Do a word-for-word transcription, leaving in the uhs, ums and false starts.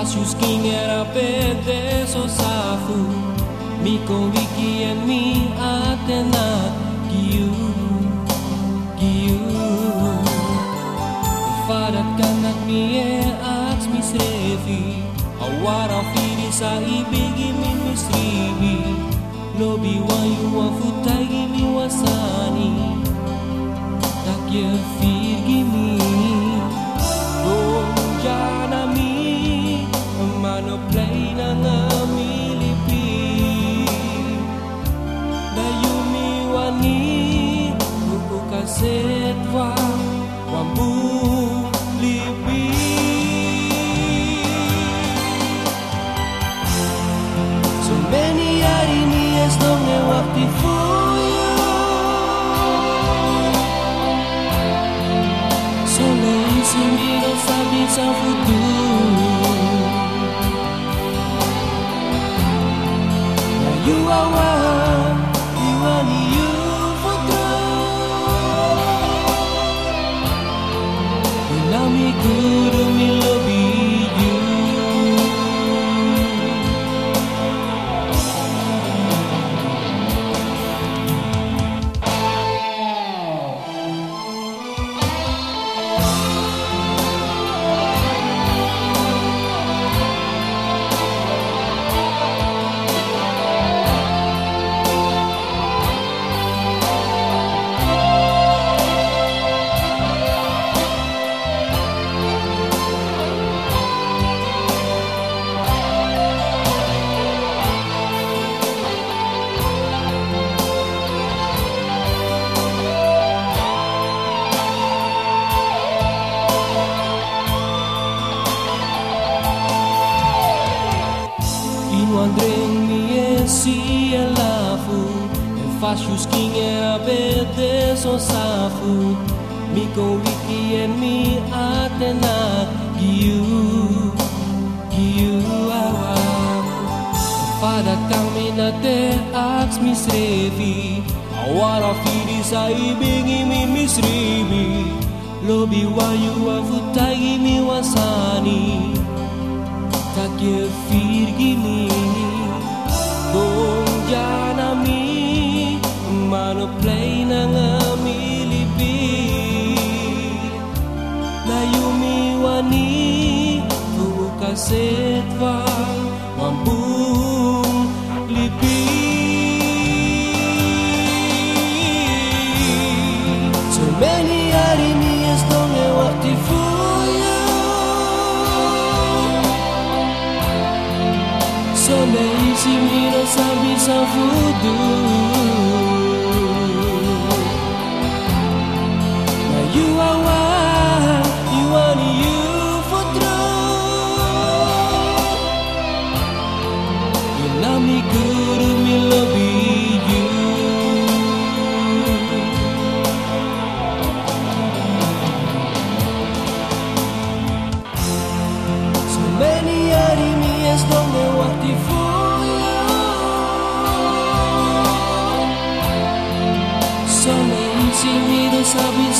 fácios quem era pede so safu mi conviki en mi atenat giu giu fadat kanat mi e aks misrefi awara firi sa ibigi min misribi lobi wayu wa futai mi wasani takye firgi mi mano play na namilipi dayumi wani ukasetwa wambu lipi so many hari as long as waktu for you so lazy me no sabi sa futuro. You are one, you are you for true. Now me good, me love you. Wondering me e si alafu e fácios quem era pede so safu mi conviki en mi atenat giu giu awam fadat kami na te aks misrevi awara firi sa ibigi mi misribi lobi wayu afutai mi wasani takye firgi mi dong janami mano play na ngamilipi layumi wani ukasetwa wambung lipi so many hari mi as long as waktu for you so lazy me no sabi sa futuro. Now you are one, you are you for true. You love me good, me love you. So many hari me as long as waktu for you. So lazy me no sabi